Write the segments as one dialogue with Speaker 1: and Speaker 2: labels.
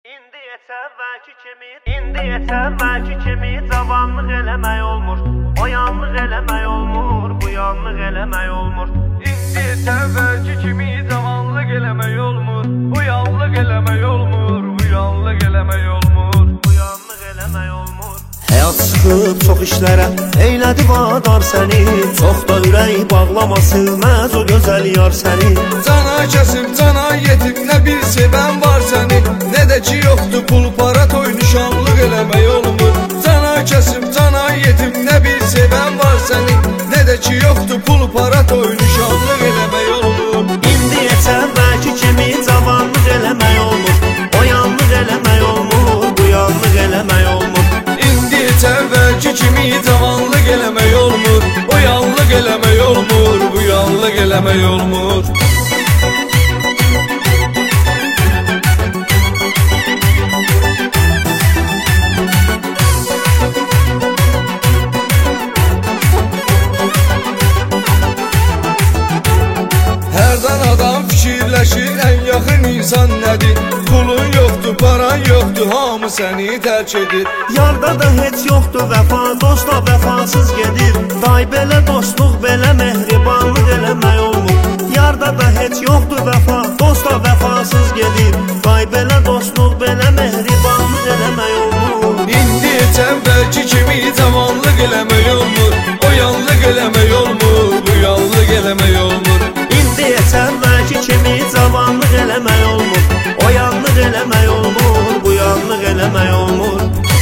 Speaker 1: İndi əvvəlki kimi cavanlıq eləmək olmur. O yanlıq eləmək olmur, bu yanlıq eləmək olmur.
Speaker 2: İndi əvvəlki kimi cavanlıq eləmək olmur. Bu yanlıq eləmək olmur, bu yanlıq eləmək olmur.
Speaker 1: Bu yanlıq eləmək olmur.
Speaker 3: Həyat sıxıb çox işlərə eylədi vadar səni. Çox da ürək bağlama silməz o gözəl yar səni.
Speaker 2: Cana kəsib, cana yetib, nə bir sevən var səni, nə də ki yoxdur pul para toy nişanlıq eləmək olmur. Cana kəsib, cana yetib, nə bir sevən var səni, nə də ki yoxdur pul para toy nişanlıq eləmək olmur.
Speaker 3: İndi əvvəlki kimi cavanlıq eləmək olmur. O yanlıq eləmək olmur, bu yanlıq eləmək olmur.
Speaker 2: İndi əvvəlki kimi cavanlıq eləmək olmur. O yanlıq eləmək olmur, bu yanlıq eləmək olmur. Hərdən adam fikirləşir, ən yaxın insan nədir? Pulun yoxdur, paran yoxdur, hamı səni tərk edir.
Speaker 3: Yarda da heç yoxdur vəfa, dostla vəfasız gedir. Day belə dostluq, belə mehribanlıq eləmək olmur. Yarda da heç yoxdur vəfa, dostla vəfasız gedir. Day belə dostluq, belə mehribanlıq eləmək olmur.
Speaker 2: İndi əvvəlki kimi cavanlıq eləmək olmur. O yanlıq eləmək olmur, bu yanlıq eləmək olmur.
Speaker 3: İndi əvvəlki kimi cavanlıq eləmək olmur. O yanlıq eləmək olmur, bu yanlıq eləmək olmur.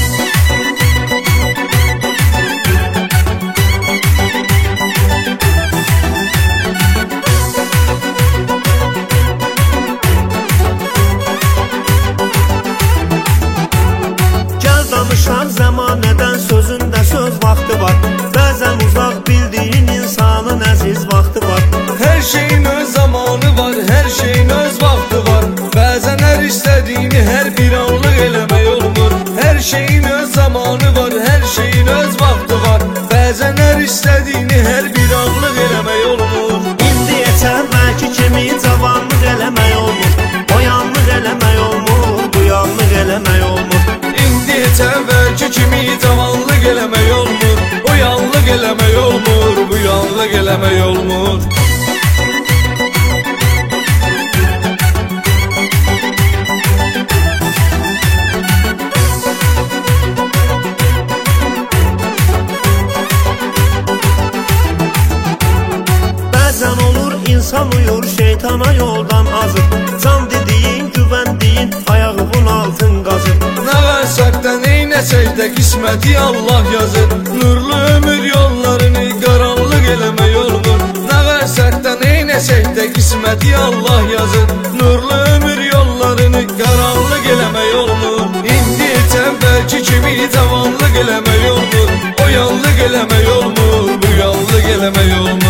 Speaker 3: Gəl danışaq zəmanədən, sözündə söz vaxtı var. Bəzən uzaq bildiyin insanın əziz vaxtı var.
Speaker 2: Hər şeyin öz zamanı var, hər şeyin öz vaxtı var. Bəzən hər istədiyini hər bir anlıq eləmək olmur. Hər şeyin öz zamanı var, hər şeyin öz vaxtı var. Bəzən hər istədiyini hər bir anlıq eləmək olmur.
Speaker 3: İndi əvvəlki kimi cavanlıq eləmək olmur. O yanlıq eləmək olmur, bu yanlıq eləmək olmur.
Speaker 2: İndi əvvəlki kimi cavanlıq eləmək olmur. O yanlıq eləmək olmur, bu yanlıq eləmək olmur.
Speaker 3: Bəzən olur insan uyur, şeytana yoldan azır. Can dediyin, güvəndiyin, ayağının altın qazır.
Speaker 2: Nə versək də, neynəsək də qisməti Allah yazır. Nurlu ömür yollarını qaranlıq eləmək olmur. Nə versək də, neynəsək də qisməti Allah yazır. Nurlu ömür yollarını qaranlıq eləmək olmur. İndi əvvəlki kimi cavanlıq eləmək olmur. O yanlıq eləmək olmur, bu yanlıq eləmək olmur.